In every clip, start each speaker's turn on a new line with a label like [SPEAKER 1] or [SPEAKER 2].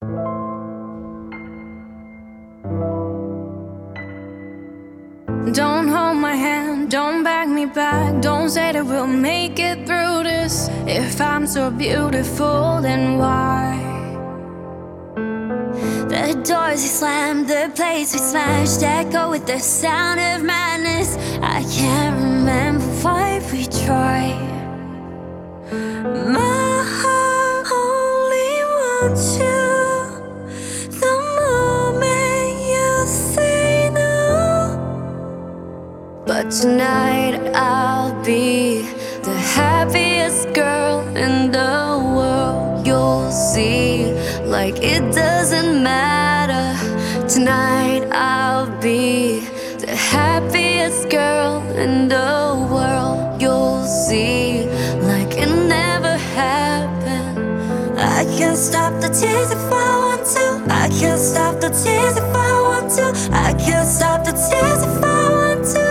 [SPEAKER 1] Don't hold my hand, don't back me back. Don't say that we'll make it through this. If I'm so beautiful, then why? The doors we slammed, the plates we smashed, echo with the sound of madness. I can't remember why we tried. My heart only wants you. The moment you say no. But tonight I'll be the happiest girl in the world. You'll see, like it doesn't matter. Tonight I'll be the happiest girl in the world. You'll see, like it never happened. I can't stop the tears if I want to. I can't stop the tears if I want to. I can't stop the tears if I want to.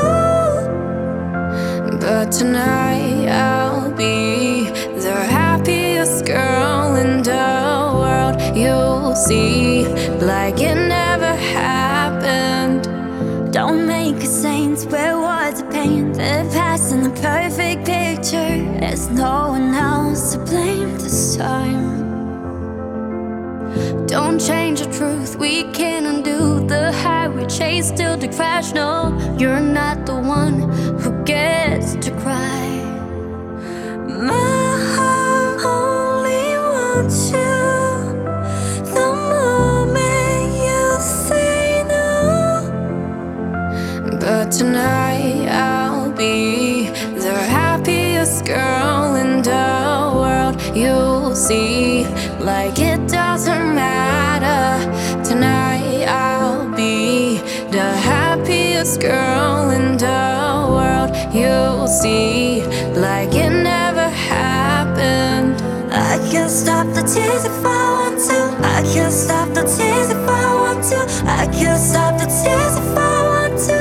[SPEAKER 1] But tonight I'll be the happiest girl in the world. You'll see, like it never happened. Don't make a saint where words are pain. The past and the perfect picture. There's no one else to blame this time. Don't change the truth, we can't undo the high we chase till the crash. No, you're not the one who gets to cry. My heart only wants you. The moment you say no. But tonight I'll be the happiest girl in the world. You'll see, like it doesn't matter. Tonight I'll be the happiest girl in the world. You'll see, like it never happened. I can't stop the tears if I want to. I can't stop the tears if I want to. I can't stop the tears if I want to.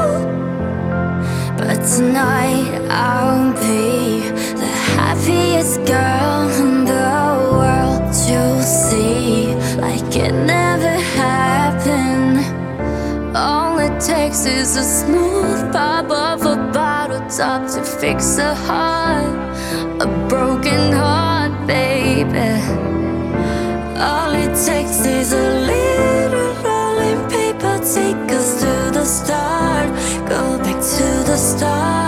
[SPEAKER 1] But tonight I'll be the happiest girl in the world. You'll see, like it never happened. All it takes is a smooth pop of a bottle top to fix a heart, a broken heart, baby. All it takes is a little rolling paper. Take us to the start, go back to the start.